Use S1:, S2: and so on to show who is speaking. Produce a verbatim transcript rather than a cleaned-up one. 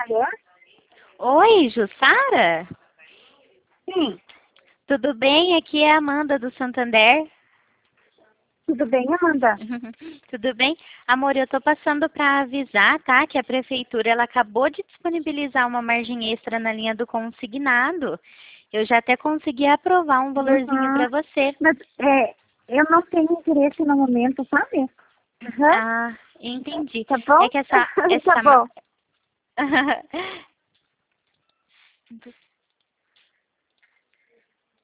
S1: Alô?
S2: Oi, Jussara?
S1: Sim.
S2: Tudo bem? Aqui é a Amanda do Santander.
S1: Tudo bem, Amanda?
S2: Tudo bem? Amor, eu tô passando para avisar, tá? Que a prefeitura ela acabou de disponibilizar uma margem extra na linha do consignado. Eu já até consegui aprovar um valorzinho
S1: Uhum.
S2: para você.
S1: Mas é, eu não tenho interesse no momento, sabe? Uhum.
S2: Ah, entendi.
S1: Tá bom?
S2: É que essa
S1: Tá
S2: essa ma-
S1: bom.